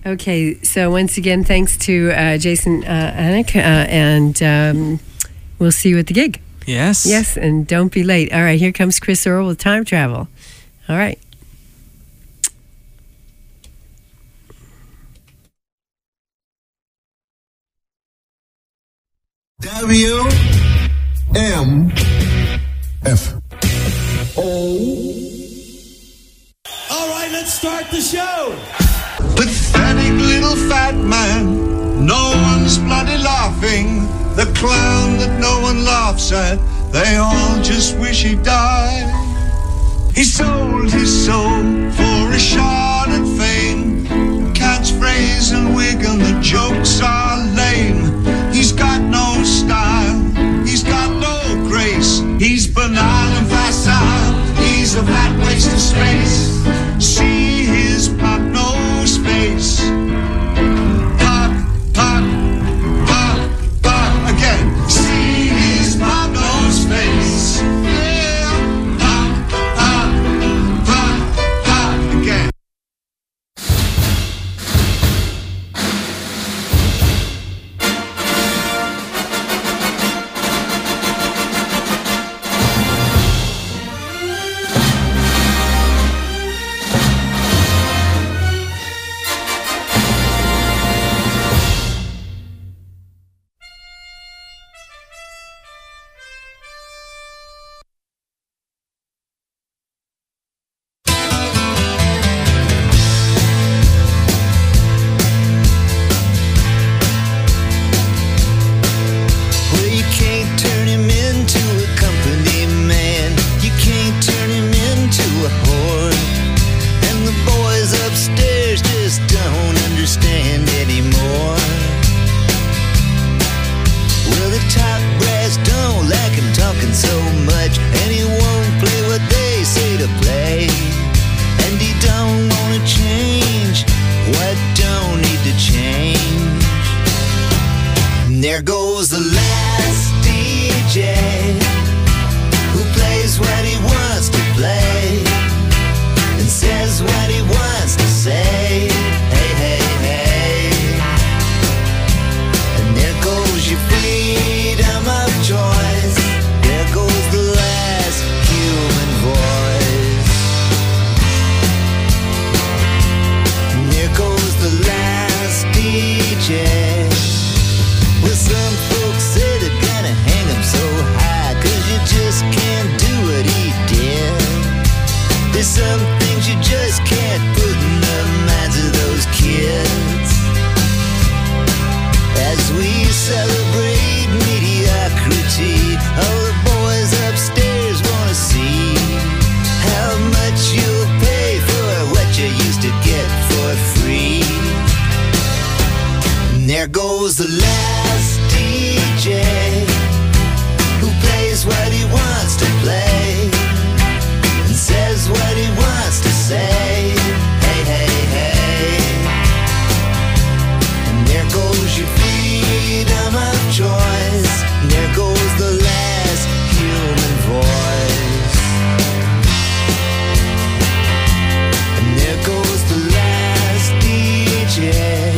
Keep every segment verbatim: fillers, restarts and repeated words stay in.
Okay, so once again, thanks to uh, Jason uh, Anik, uh, and um, we'll see you at the gig. Yes. Yes, and don't be late. All right, here comes Chris Earl with Time Travel. All right. W M F O. All right, let's start the show. Pathetic little fat man, no one's bloody laughing. The clown that no one laughs at, they all just wish he died. He sold his soul for a shot at fame. Catchphrase and wig and the jokes are lame. He's got no style, he's got no grace. He's banal and facile, he's a fat waste of space. See his pop, no space. Pop, pop, pop, pop again. See his pop, no space. Yeah, pop, pop, pop, pop again. There goes the last D J who plays what he wants to play and says what he wants to say. Hey, hey, hey. And there goes your freedom of choice. There goes the last human voice. And there goes the last D J. Well, some folks say they're gonna hang him so high, 'cause you just can't do what he did. There's some things you just can't put in the minds of those kids. As we celebrate mediocrity, all the boys upstairs wanna see how much you'll pay for what you used to get for free. And there goes the last D J who plays what he wants to play and says what he wants to say. Hey, hey, hey. And there goes your freedom of choice. And there goes the last human voice. And there goes the last D J.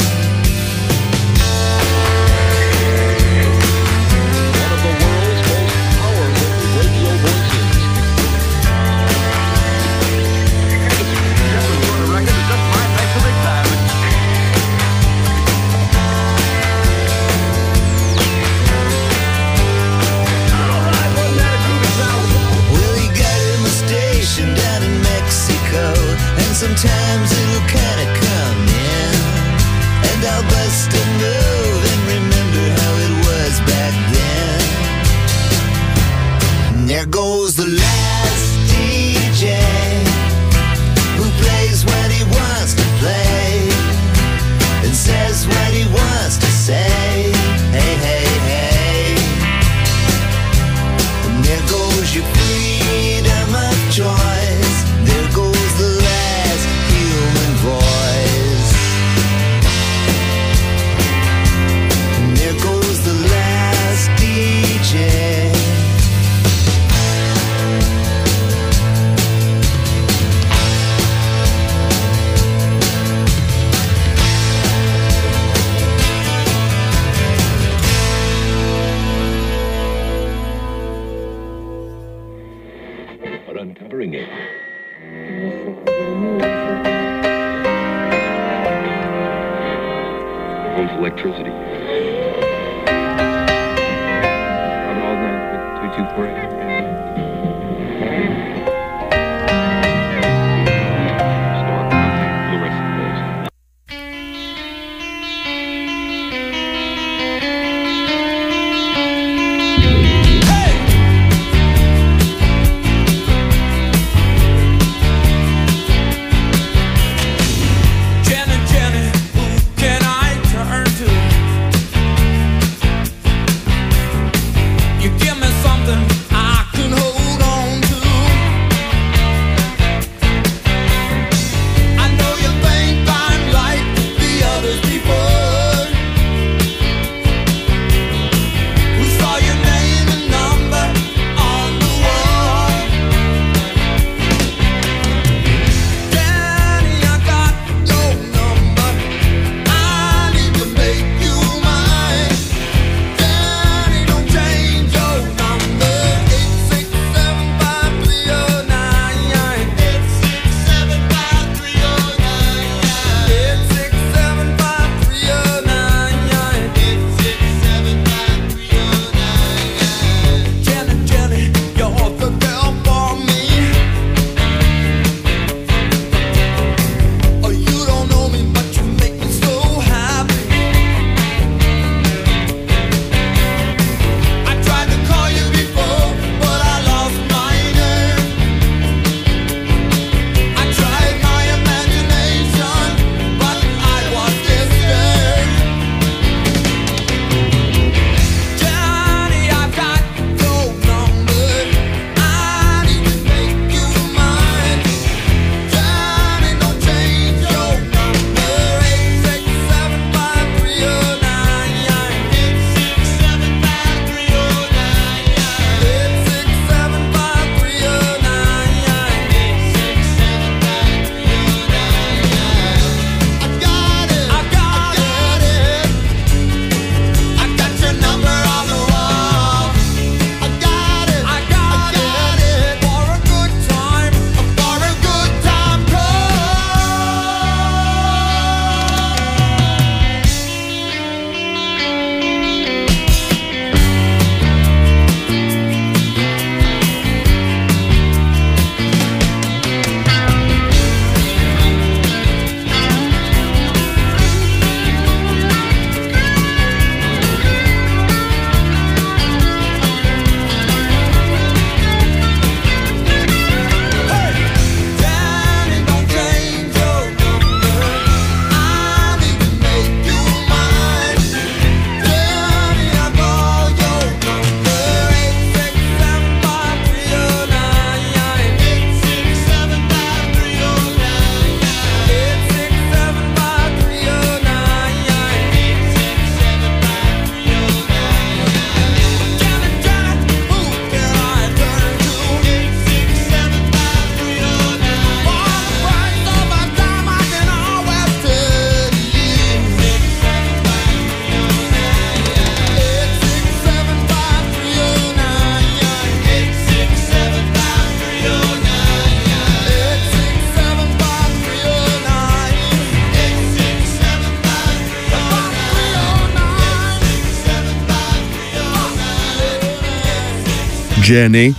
Jenny,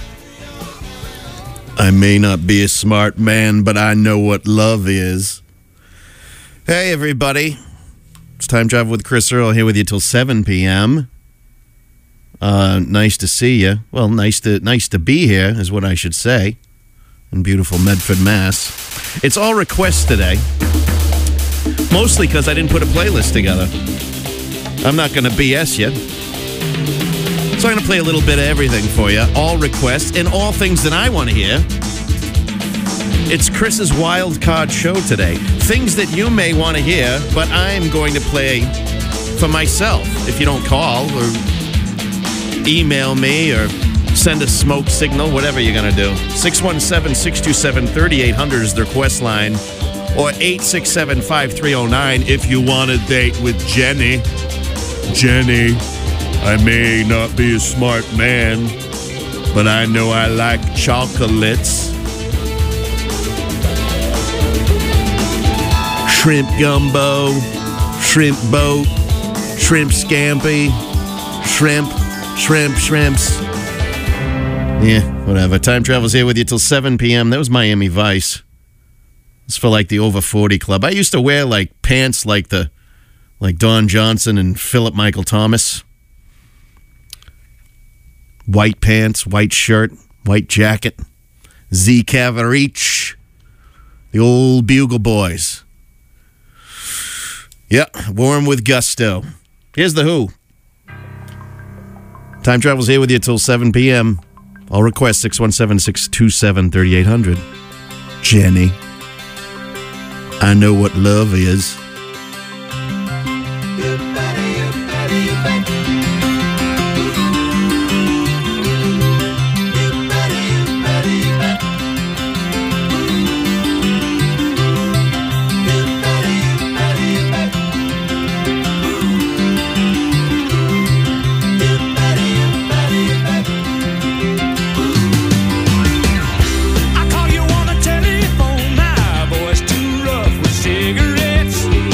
I may not be a smart man, but I know what love is. Hey, everybody. It's Time Travel with Chris Earl here with you till seven p.m. Uh, nice to see you. Well, nice to nice to be here is what I should say. In beautiful Medford, Mass. It's all requests today. Mostly because I didn't put a playlist together. I'm not going to B S you. So I'm going to play a little bit of everything for you. All requests and all things that I want to hear. It's Chris's Wild Card Show today. Things that you may want to hear, but I'm going to play for myself. If you don't call or email me or send a smoke signal, whatever you're going to do. six one seven, six two seven, three eight zero zero is the request line. Or eight six seven, five three zero nine if you want to date with Jenny. Jenny, I may not be a smart man, but I know I like chocolates. Shrimp gumbo, shrimp boat, shrimp scampi, shrimp, shrimp, shrimps. Yeah, whatever. Time Travel's here with you till seven p.m. That was Miami Vice. It's for like the over forty club. I used to wear like pants like the like Don Johnson and Philip Michael Thomas. White pants, white shirt, white jacket. Z Cavarich. The old Bugle Boys. Yeah, wore 'em with gusto. Here's the Who. Time Travel's here with you till seven p.m. I'll request six one seven, six two seven, three eight zero zero. Jenny, I know what love is. I call you on the telephone, my voice too rough with cigarettes.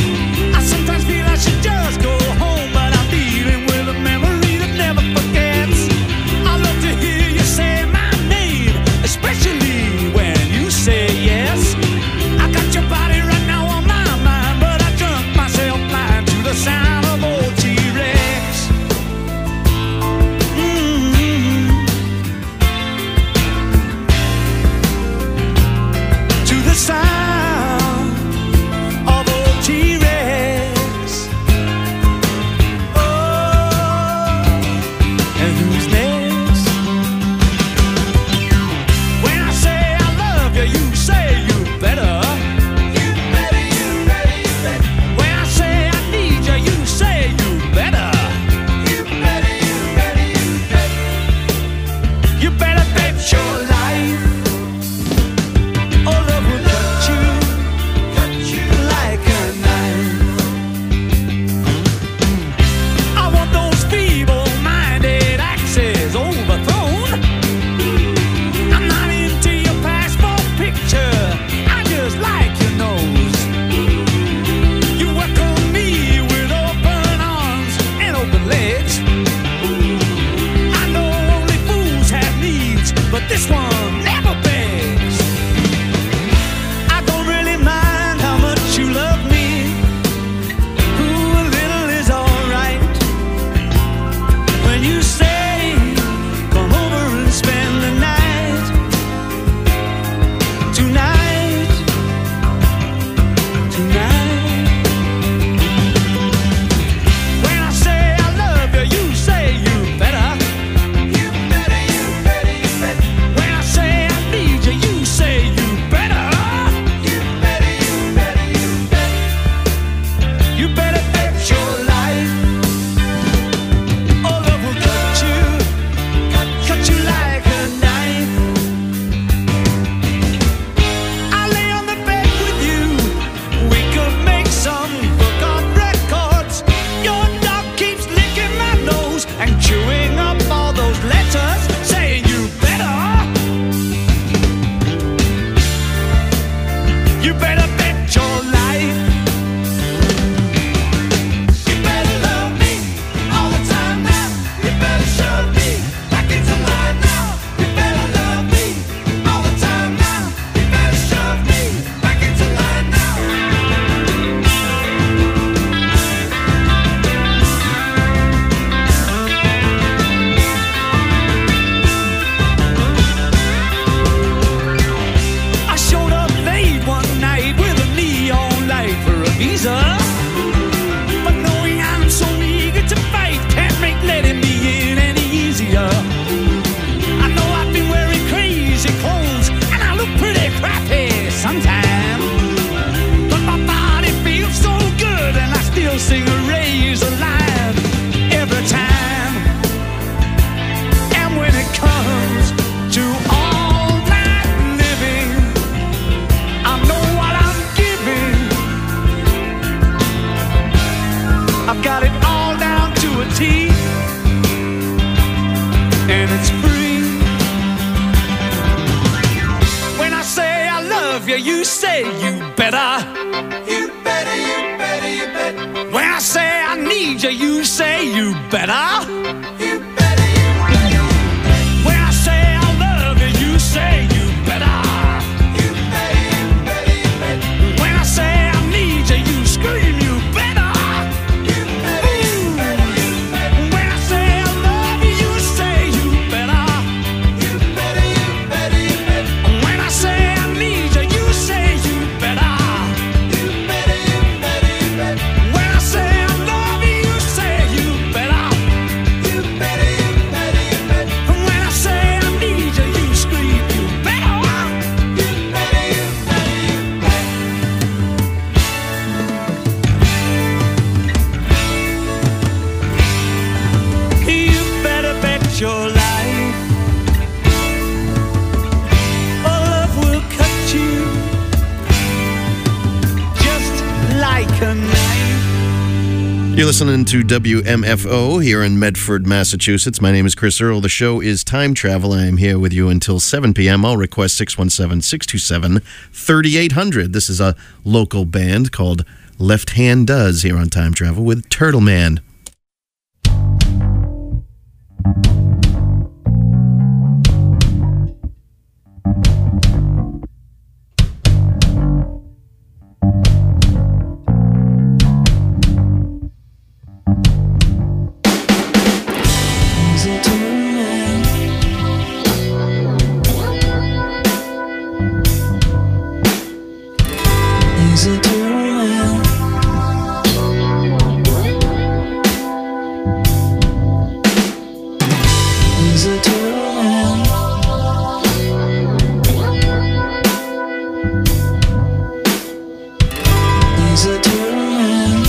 say you better. You better, you better, you better. When I say I need you, you say you better. You better, you better. When I say I love you, you say you better. You better, you better, you better. When I say I need you, you scream you better. You better, you better, you better. When I say I love you, you say you better. You better, you better, you better. When I say I need you, you say you better. You better, you better, you better. When I say I love you, you say you better. You better, you better, you better. When I say I need you, you scream you better. You better, you better, you better. You better bet your life, or love will cut you just like a knife. You're listening to W M F O here in Medford, Massachusetts. My name is Chris Earl. The show is Time Travel. I am here with you until seven p.m. I'll request six one seven, six two seven, three eight zero zero. This is a local band called Left Hand Does here on Time Travel with Turtle Man. He's a turtle man. He's a turtle man. He's a turtle man.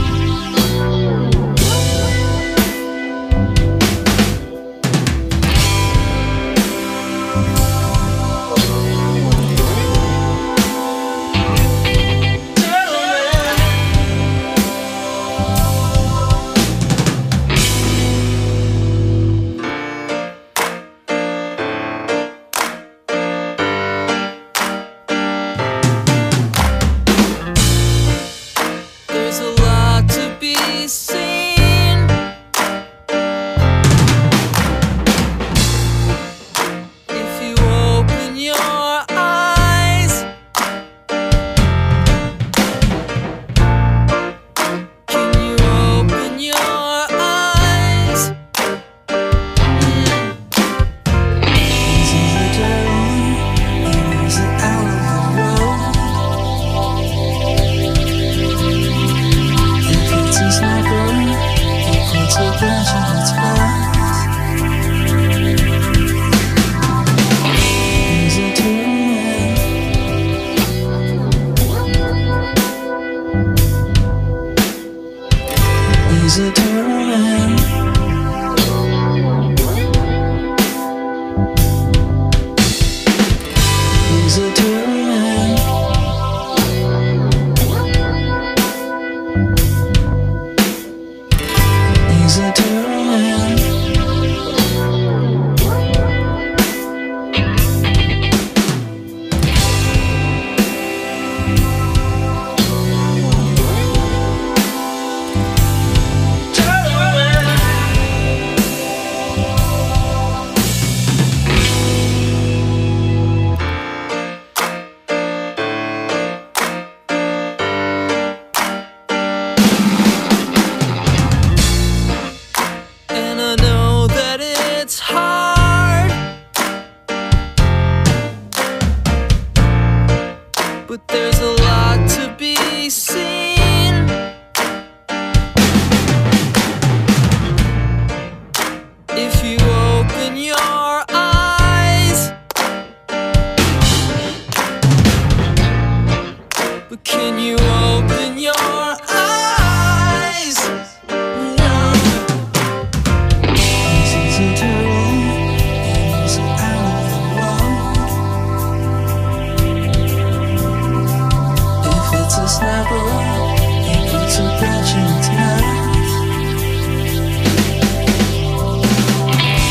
There's a lot to be seen. If you open your eyes, can you open your eyes? This is a turtle, is it out of the road? If it's a sniper, he puts a bunch of its eyes. He's a turtle man. He's a turtle man. He's a turtle man. He's a turtle man. And I know that it's hard, but there's a lot to be seen. If you open your eyes, but can you open your eyes? No. This is a turtle, he's out of the road. If it's a snapper, he puts a branch in its mouth.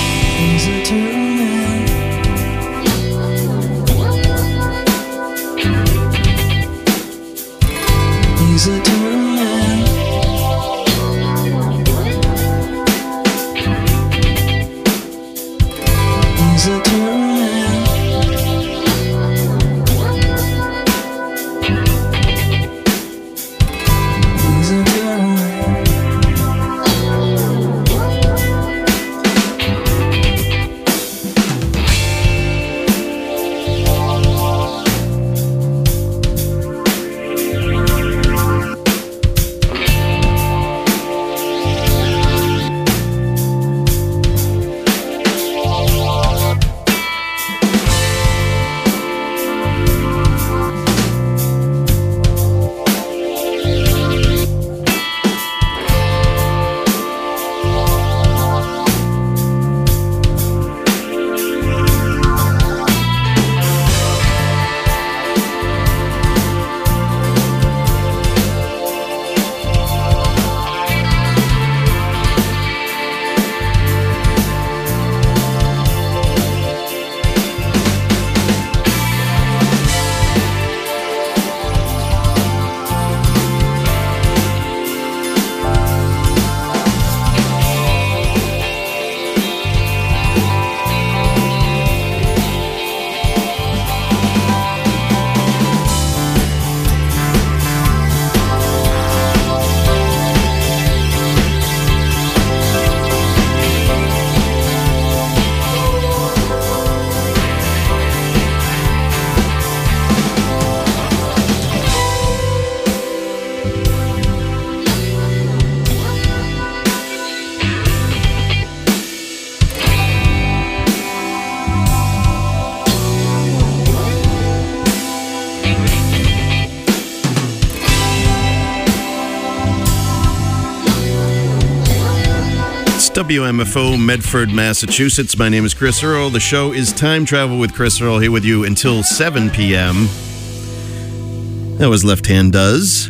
W M F O, Medford, Massachusetts. My name is Chris Earl. The show is Time Travel with Chris Earl, here with you until seven p.m. That was Left Hand Does.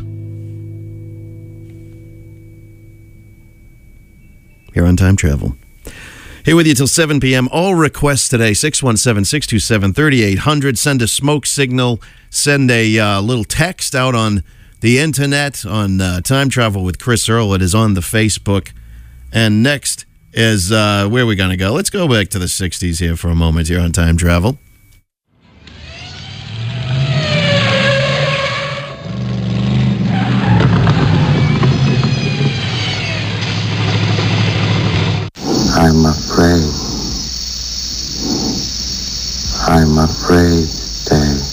Here on Time Travel. Here with you till seven p.m. All requests today, six one seven, six two seven, three eight zero zero. Send a smoke signal. Send a uh, little text out on the internet on uh, Time Travel with Chris Earl. It is on the Facebook. And next is, uh, where are we going to go? Let's go back to the sixties here for a moment here on Time Travel. I'm afraid. I'm afraid, Dave.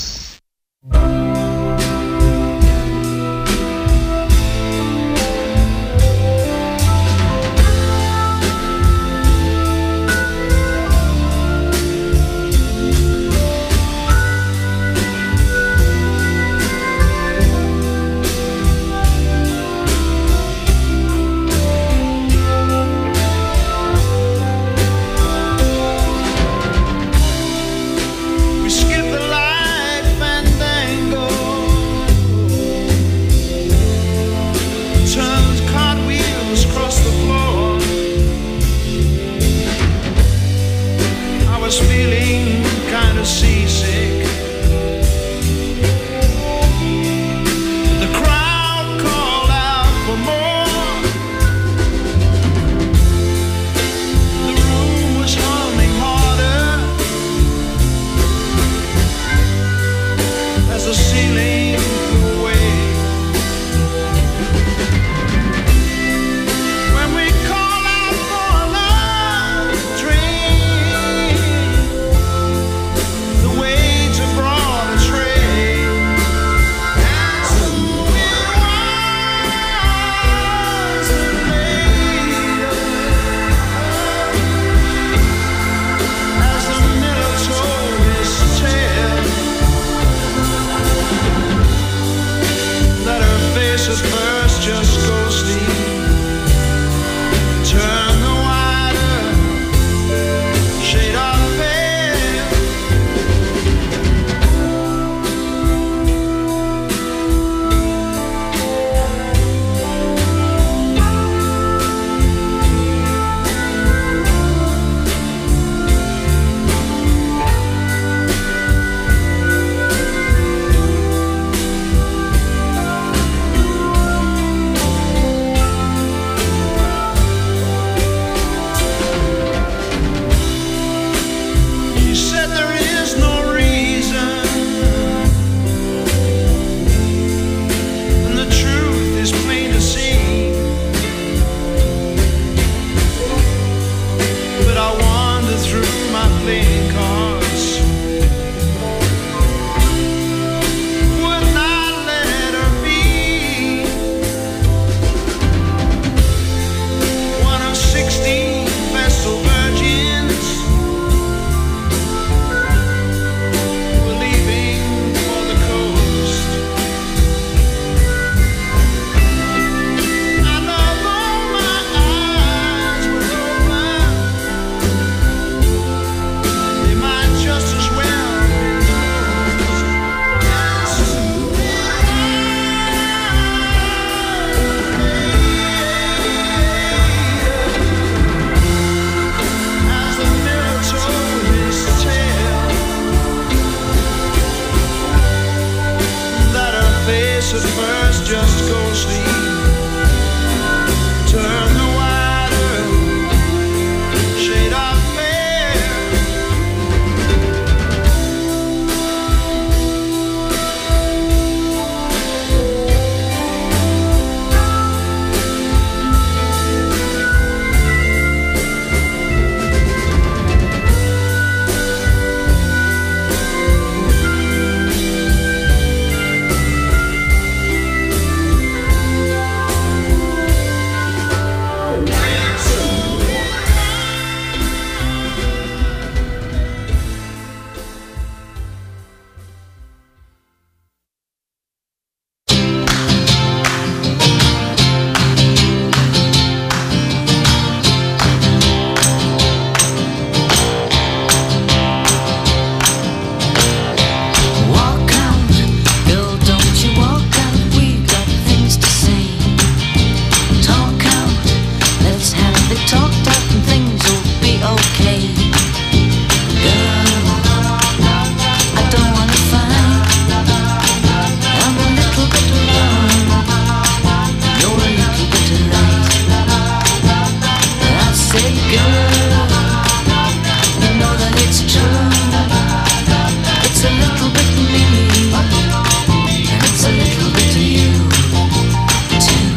You know that it's true. It's a little bit me, and it's a little bit of you too.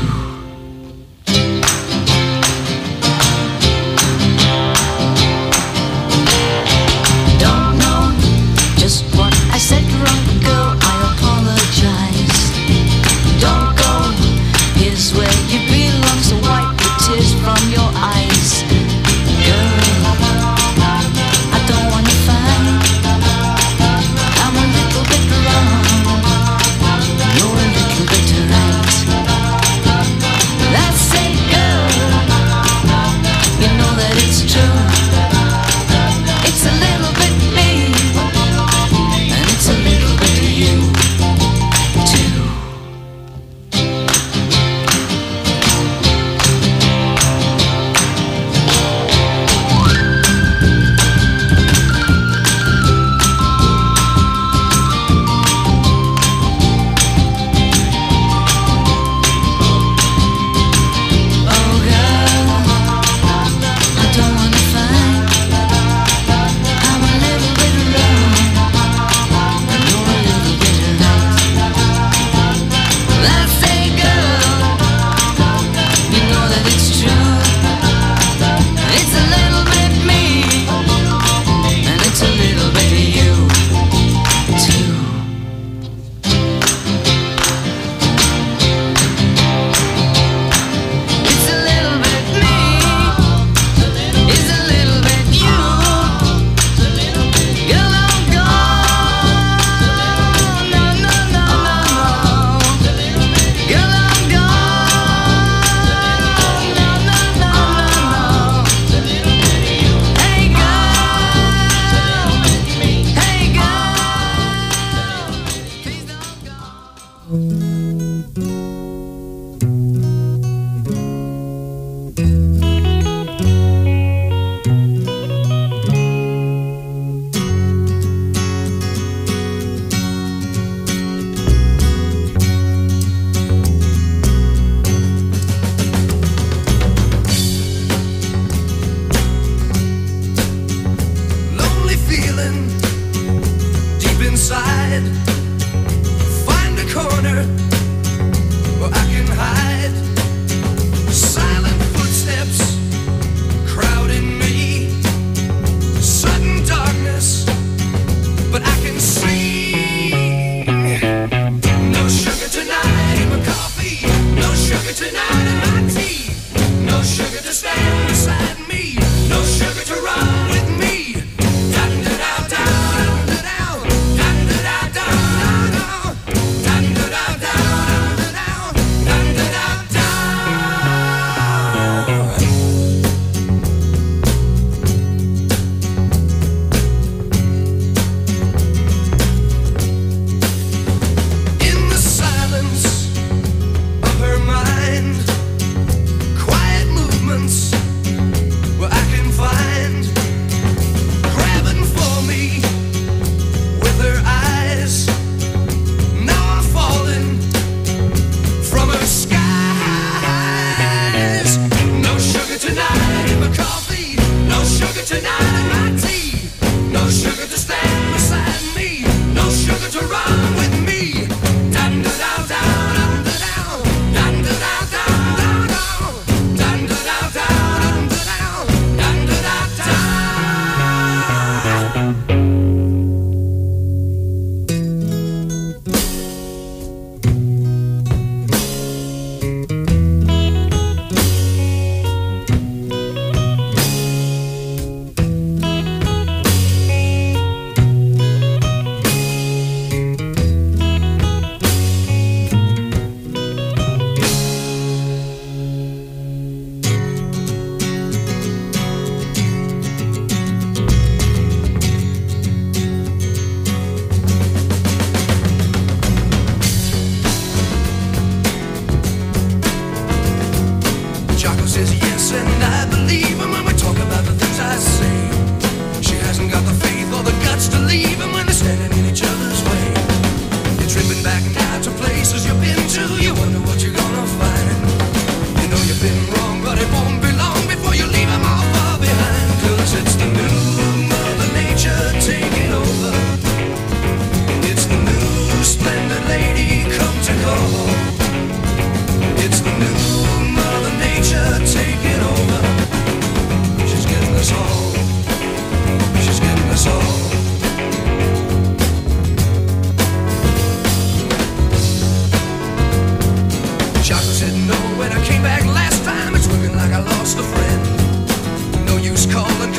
Don't know just what I said wrong, girl, I apologize. Don't go, here's where you belong, so wipe the tears from your eyes. Girl, I don't wanna fight, I'm a little bit wrong, you're a little bit right. That's it, girl, you know that it's true. It's a little bit me, and it's a little bit of you too. Oh girl, I don't wanna fight, I'm a little bit wrong, and you're a little bit right. That's it, girl, you know that it's true. It's a little bit me, and it's a little bit of you too. It's a little bit me, it's a little bit you. Girl, I'm gone, no, no, no, no. Girl, I'm gone, no, no, no, no. Hey girl, hey girl, please don't go. Lonely feeling deep inside. Find a corner where I can hide. Silent footsteps crowding me. Sudden darkness, but I can see. No sugar tonight in my coffee. No sugar tonight in my tea. No sugar to stand beside me. No sugar to run with me. In the silence of her mind, quiet movements where I can find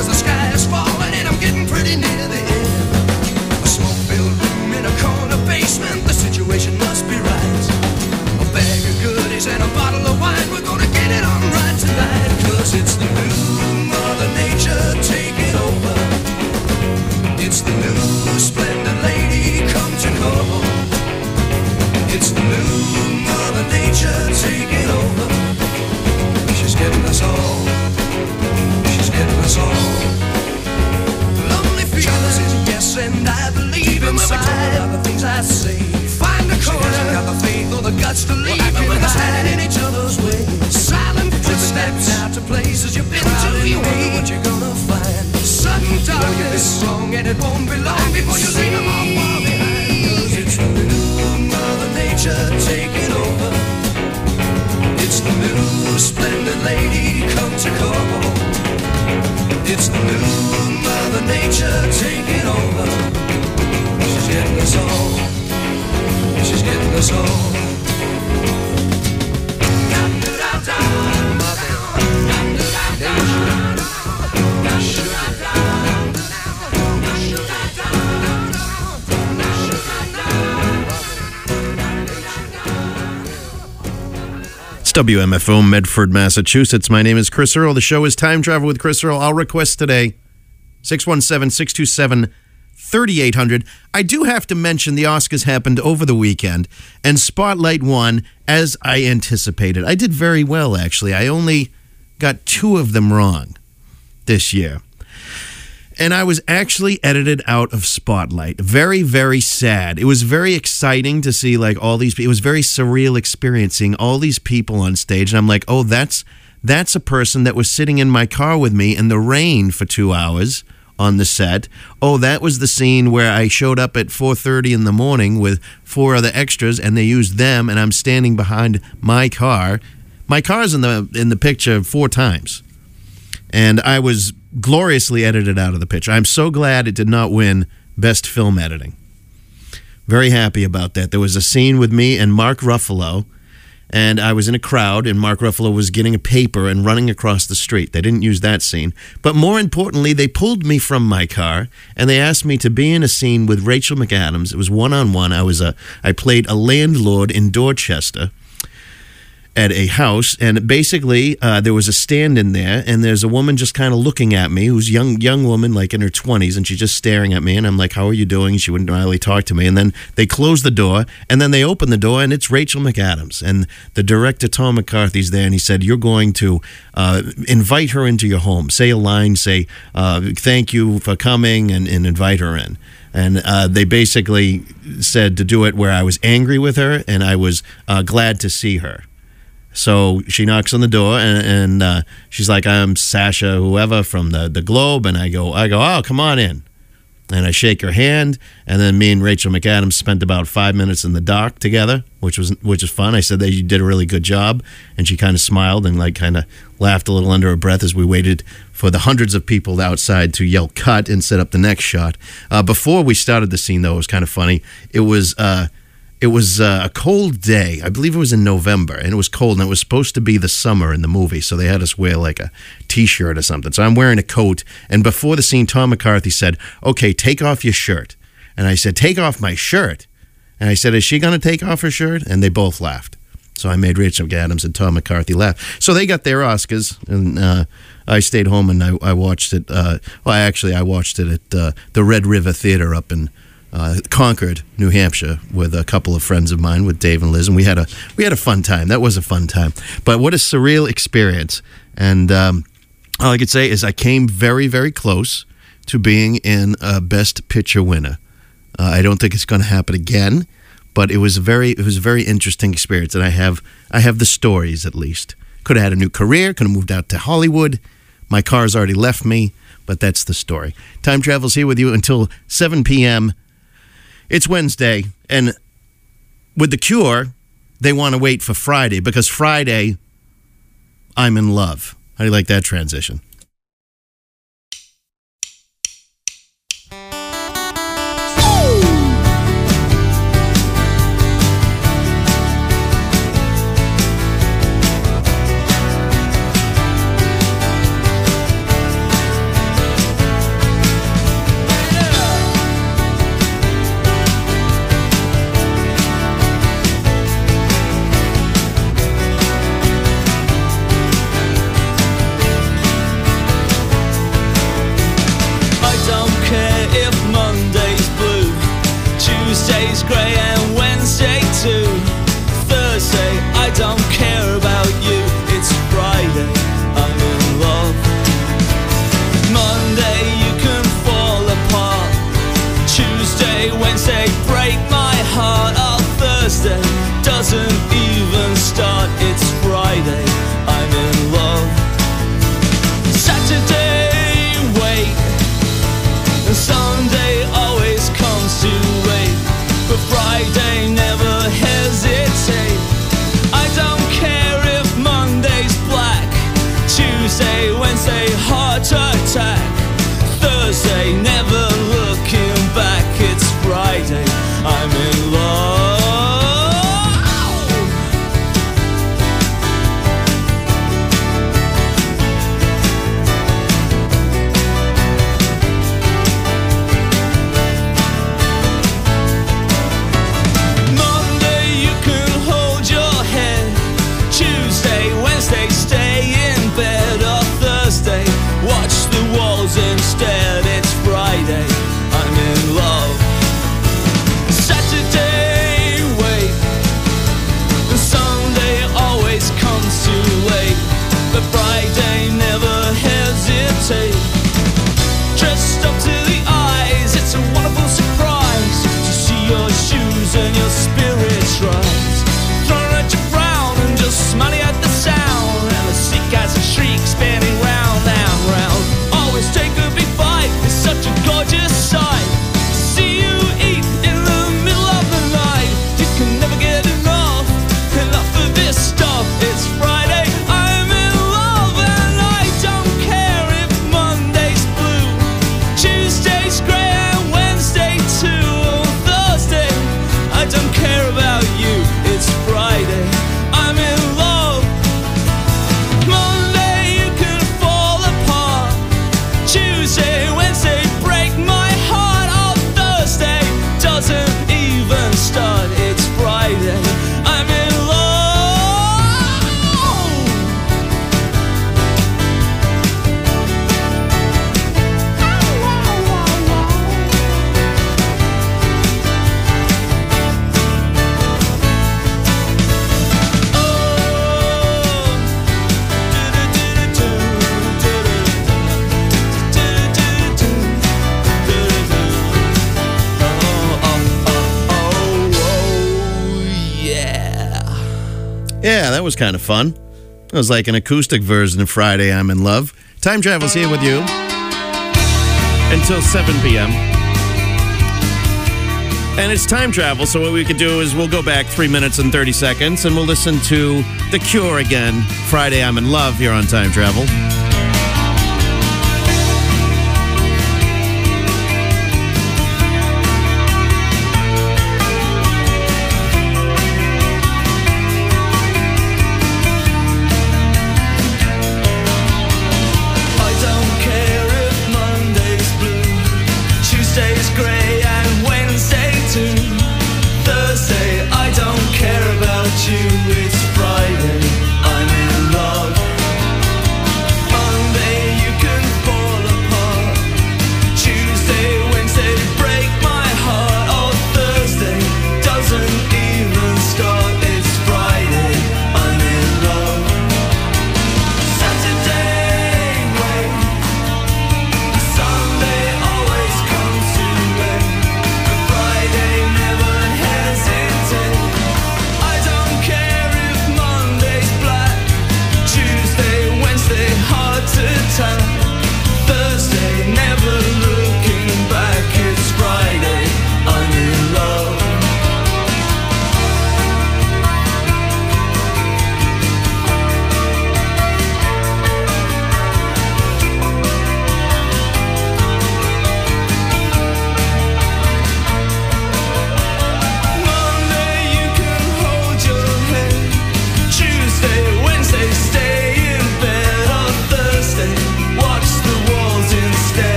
cause the sky is falling and I'm getting pretty near the end. A smoke-filled room in a corner basement, the situation must be right. A bag of goodies and a bottle of wine, we're gonna get it on right tonight. Cause it's the new Mother Nature taking over. It's the new splendid lady come to call. It's the new Mother Nature taking over. She's getting us all. She's getting us all. Lonely feelings is yes, and I believe inside of the things I say. Find a corner, she hasn't got the faith or the guts to leave it with us standing in each other's way. Silent footsteps out to places you've been to. You wonder what you're gonna find. Sudden darkness, wrong and it won't be long before you leave them all far behind. Cause it's the new Mother Nature taking over. It's the new splendid lady come to call. It's the new Mother Nature taking over. She's getting us all. She's getting us all. It's W M F O, Medford, Massachusetts. My name is Chris Earl. The show is Time Travel with Chris Earl. I'll request today, six one seven, six two seven, three eight zero zero. I do have to mention the Oscars happened over the weekend, and Spotlight won as I anticipated. I did very well, actually. I only got two of them wrong this year. And I was actually edited out of Spotlight. Very, very sad. It was very exciting to see like all these people. It was very surreal experiencing all these people on stage. And I'm like, oh, that's that's a person that was sitting in my car with me in the rain for two hours on the set. Oh, that was the scene where I showed up at four thirty in the morning with four other extras and they used them and I'm standing behind my car. My car's in the in the picture four times. And I was gloriously edited out of the picture. I'm so glad it did not win Best Film Editing. Very happy about that. There was a scene with me and Mark Ruffalo, and I was in a crowd, and Mark Ruffalo was getting a paper and running across the street. They didn't use that scene. But more importantly, they pulled me from my car, and they asked me to be in a scene with Rachel McAdams. It was one-on-one. I was a, I played a landlord in Dorchester at a house, and basically uh, there was a stand in there, and there's a woman just kind of looking at me, who's a young young woman, like in her twenties, and she's just staring at me, and I'm like, how are you doing? She wouldn't really talk to me, and then they close the door, and then they open the door, and it's Rachel McAdams, and the director, Tom McCarthy's there, and he said, you're going to uh, invite her into your home, say a line, say, uh, thank you for coming, and, and invite her in. And uh, they basically said to do it where I was angry with her, and I was uh, glad to see her. So she knocks on the door, and, and uh, she's like, I'm Sasha, whoever, from the, the Globe. And I go, I go, oh, come on in. And I shake her hand, and then me and Rachel McAdams spent about five minutes in the dock together, which was which is fun. I said that you did a really good job, and she kind of smiled and like kind of laughed a little under her breath as we waited for the hundreds of people outside to yell cut and set up the next shot. Uh, before we started the scene, though, it was kind of funny. It was... Uh, It was uh, a cold day. I believe it was in November, and it was cold, and it was supposed to be the summer in the movie, so they had us wear like a T-shirt or something. So I'm wearing a coat, and before the scene, Tom McCarthy said, okay, take off your shirt. And I said, take off my shirt? And I said, is she going to take off her shirt? And they both laughed. So I made Rachel McAdams and Tom McCarthy laugh. So they got their Oscars, and uh, I stayed home, and I, I watched it. Uh, well, actually, I watched it at uh, the Red River Theater up in Uh, Concord, New Hampshire, with a couple of friends of mine, with Dave and Liz, and we had a we had a fun time. That was a fun time. But what a surreal experience! And um, all I could say is I came very, very close to being in a Best Picture winner. Uh, I don't think it's going to happen again, but it was a very it was a very interesting experience, and I have I have the stories at least. Could have had a new career. Could have moved out to Hollywood. My car's already left me, but that's the story. Time Travel's here with you until seven p.m. It's Wednesday, and with The Cure, they want to wait for Friday, because Friday, I'm in love. How do you like that transition? grey and Wednesday too. Thursday, I don't care about you. It's Friday, I'm in love. Monday, you can fall apart. Tuesday, Wednesday, break my heart. Oh, Thursday doesn't even start. It's Friday, I'm in love. Saturday, wait. And Sunday always comes too late. But Friday, never hesitate. I don't care if Monday's black. Tuesday, Wednesday, heart attack. Thursday, never looking back. It's Friday, I'm in love. Monday, you can hold your head. Tuesday, Wednesday, stay in bed. Or Thursday, watch the walls instead. It's Friday, I'm in love. Saturday, wait. And Sunday always comes too late. But Friday, never hesitate. Dressed up to the eyes, it's a wonderful surprise to see your shoes and your spirits rise. Thrown at your frown and just smiling at the sound. And the sick as a shriek spinning round and round. Always take a big bite, it's such a gorgeous sight. See you eat in the middle of the night. You can never get enough, enough of this stuff. It's Friday, I'm in love. And I don't care if Monday's blue, Tuesday's grey and Wednesday too. Or Thursday, I don't care about you. It's Friday, I'm in love. Monday, you can fall apart. Tuesday, Wednesday, break my heart. Oh, Thursday doesn't even start. It's Friday, I'm in love. Yeah, that was kind of fun. It was like an acoustic version of Friday, I'm in Love. Time Travel's here with you until seven p.m. And it's time travel, so what we could do is we'll go back three minutes and thirty seconds and we'll listen to The Cure again. Friday, I'm in Love here on Time Travel. I don't care if Monday's blue, Tuesday's grey and Wednesday too. Thursday, I don't care about you. It's Friday, I'm in love.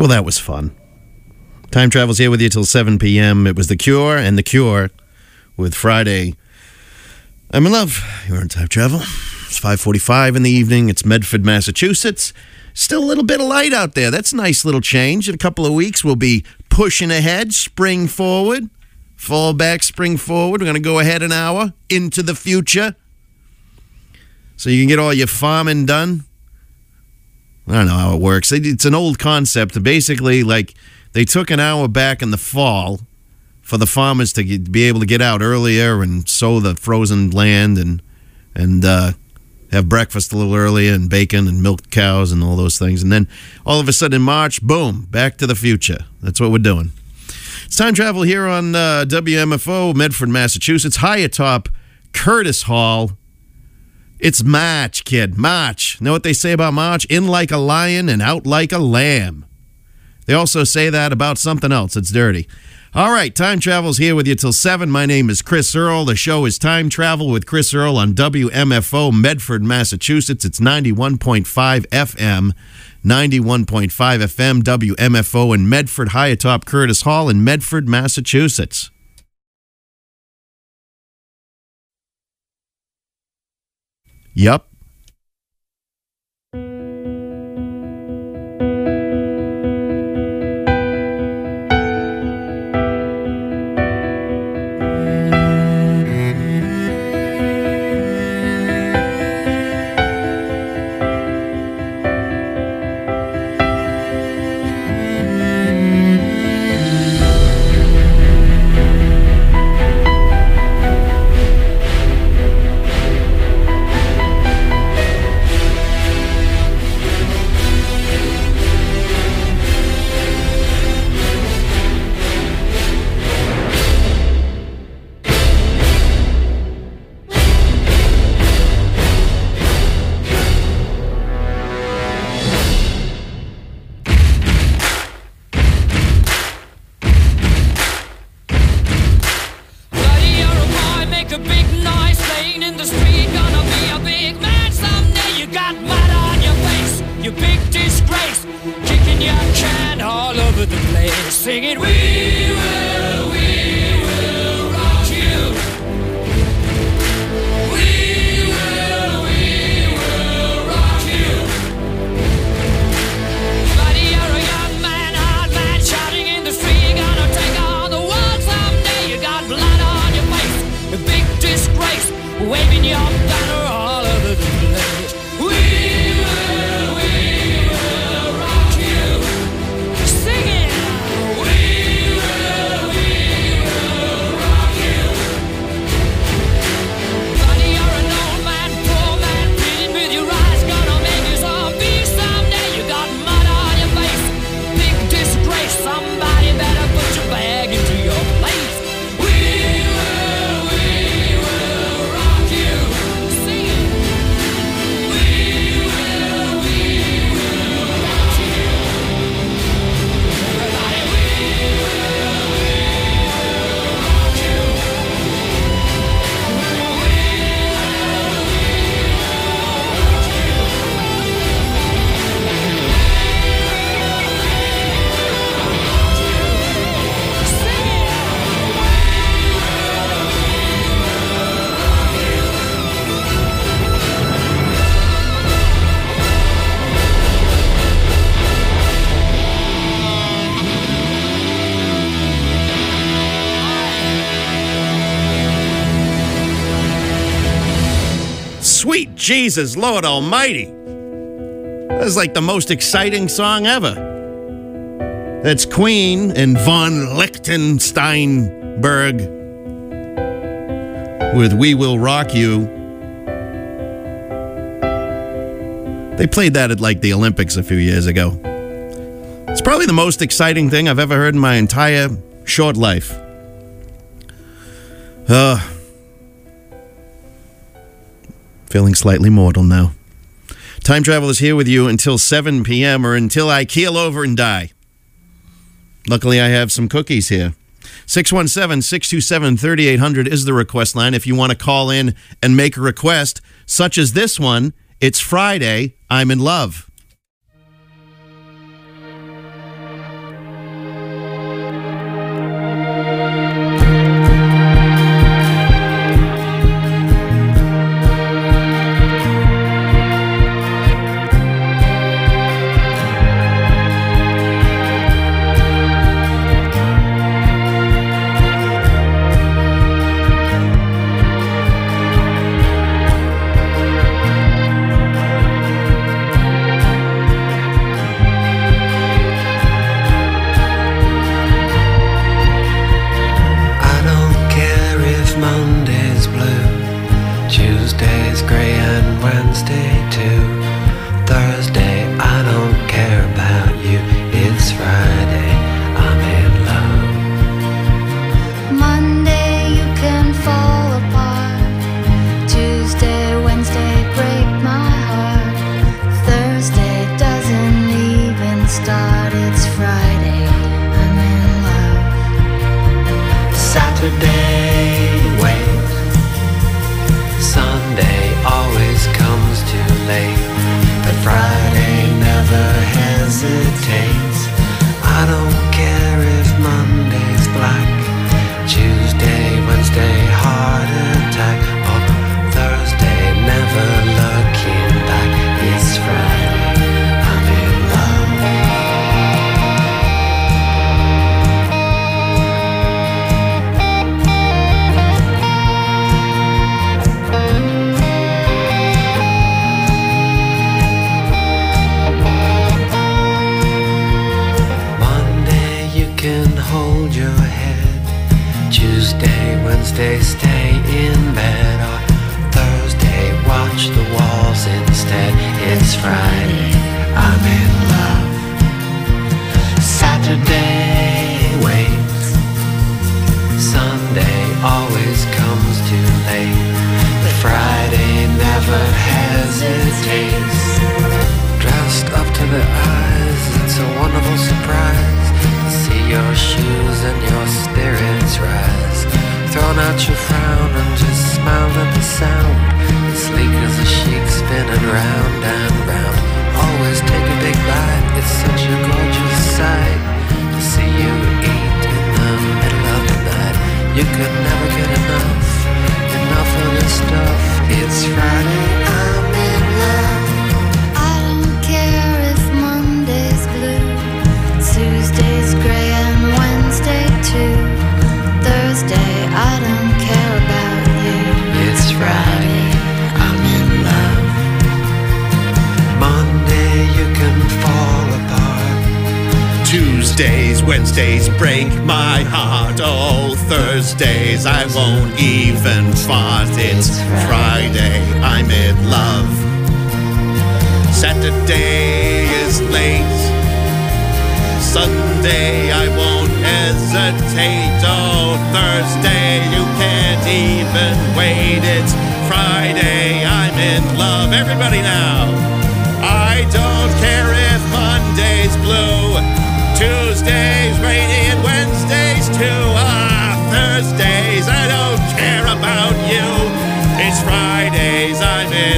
Well, that was fun. Time Travel's here with you till seven p.m. It was The Cure and The Cure with Friday. I'm in love. You're on Time Travel. It's five forty-five in the evening. It's Medford, Massachusetts. Still a little bit of light out there. That's a nice little change. In a couple of weeks, we'll be pushing ahead, spring forward, fall back, spring forward. We're going to go ahead an hour into the future so you can get all your farming done. I don't know how it works. It's an old concept. Basically, like, they took an hour back in the fall for the farmers to get, be able to get out earlier and sow the frozen land and and uh, have breakfast a little earlier and bacon and milk cows and all those things. And then all of a sudden in March, boom, back to the future. That's what we're doing. It's Time Travel here on uh, W M F O, Medford, Massachusetts. High atop Curtis Hall. It's March, kid. March. Know what they say about March? In like a lion and out like a lamb. They also say that about something else. It's dirty. All right, Time Travel's here with you till seven. My name is Chris Earl. The show is Time Travel with Chris Earl on W M F O, Medford, Massachusetts. It's ninety-one point five F M, ninety-one point five F M, W M F O in Medford, high atop Curtis Hall in Medford, Massachusetts. Yup. Sweet Jesus, Lord Almighty. That's like the most exciting song ever. That's Queen and von Lichtensteinberg with We Will Rock You. They played that at like the Olympics a few years ago. It's probably the most exciting thing I've ever heard in my entire short life. Uh, feeling slightly mortal now. Time Travel is here with you until seven p.m. or until I keel over and die. Luckily, I have some cookies here. six one seven, six two seven, three eight zero zero is the request line. If you want to call in and make a request, such as this one, it's Friday, I'm in love. Saturday waits. Sunday always comes too late, but Friday never hesitates. I don't care if Monday's black, Tuesday, Wednesday, heart attack, or Thursday, never looking back. It's Friday, I'm in love. Monday, you can hold your head. Tuesday, Wednesday, stay in bed, or Thursday, watch the walls instead. It's Friday, I'm in love. Saturday waits. Sunday always comes too late, but Friday never hesitates. Dressed up to the eyes, it's a wonderful surprise to see your shoes and your spirits rise. Thrown out your frown and just smiled at the sound. As sleek as a sheik spinning round and round. Always take a big bite, it's such a gorgeous sight to see you eat in the middle of the night. You could never get enough, enough of this stuff. It's Friday, I'm in love. I don't care if Monday's blue, Tuesday's gray and Wednesday too. Thursday, I don't care about you. It's Friday, I'm in love. Monday, you can fall apart. Tuesdays, Wednesdays break my heart. Oh, Thursdays I won't even fart. It's Friday, I'm in love. Saturday is late. Sunday I won't hesitate. Oh, Thursday you can't even wait. It's Friday, I'm in love. Everybody now. I don't care if Monday's blue, Tuesdays rainy and Wednesdays too. Ah, Thursdays I don't care about you. It's Fridays, I'm in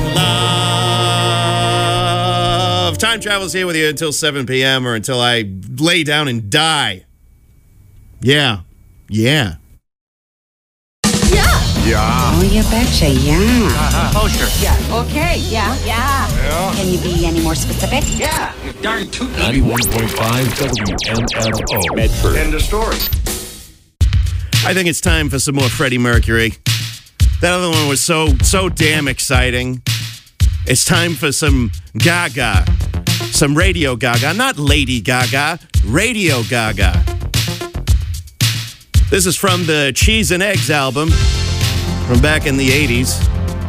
love. Time Travel's here with you until seven p.m. or until I lay down and die. Yeah. Yeah. Oh, you betcha, yeah. Uh-huh. Oh, sure. Yeah. Okay, yeah, yeah. Yeah. Can you be any more specific? Yeah. You're darn tootin'. ninety-one point five W M F O Medford. End of story. I think it's time for some more Freddie Mercury. That other one was so, so damn exciting. It's time for some Gaga. Some Radio Gaga. Not Lady Gaga. Radio Gaga. This is from the Cheese and Eggs album from back in the eighties.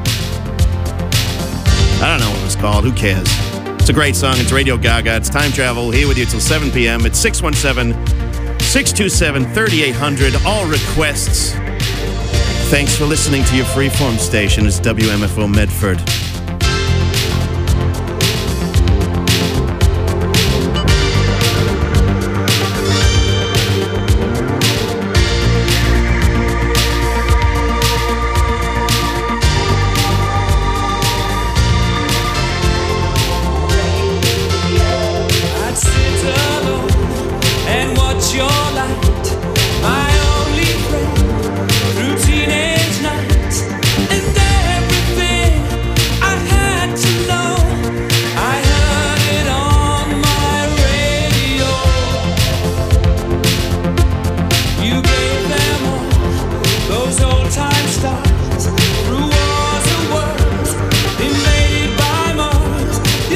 I don't know what it was called. Who cares? It's a great song. It's Radio Gaga. It's Time Travel. Here with you till seven p.m. It's six one seven, six two seven, three eight zero zero. All requests. Thanks for listening to your freeform station. It's W M F O Medford.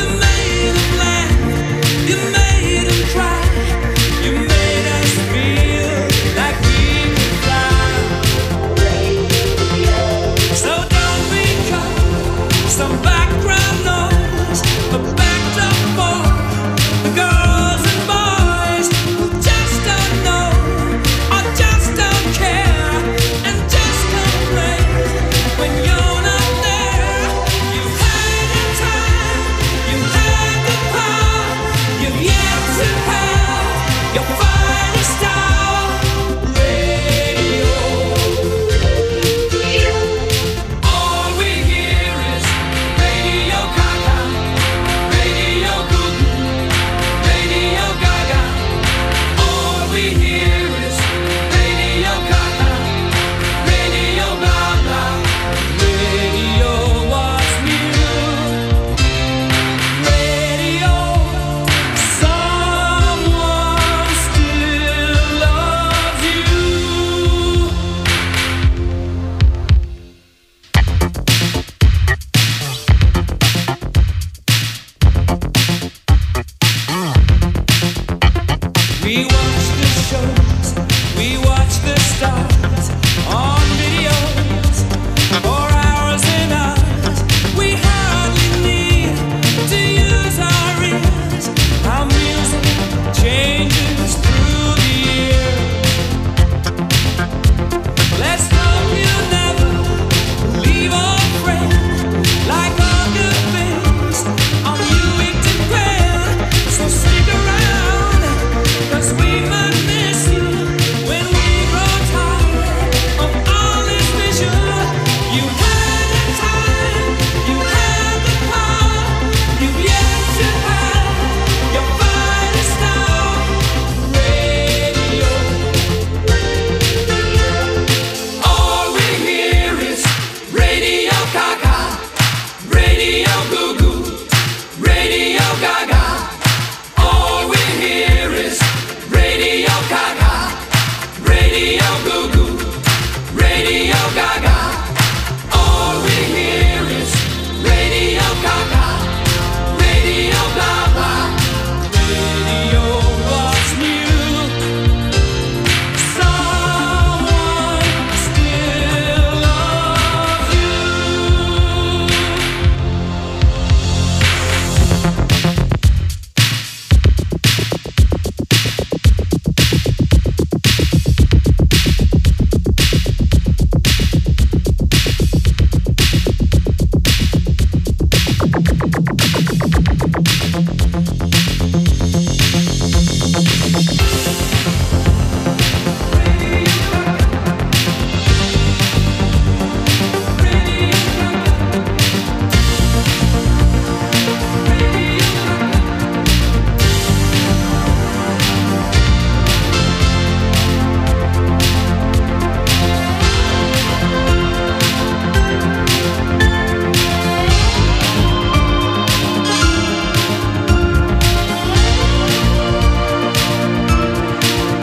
You made us feel the shows, we watch the stars on video.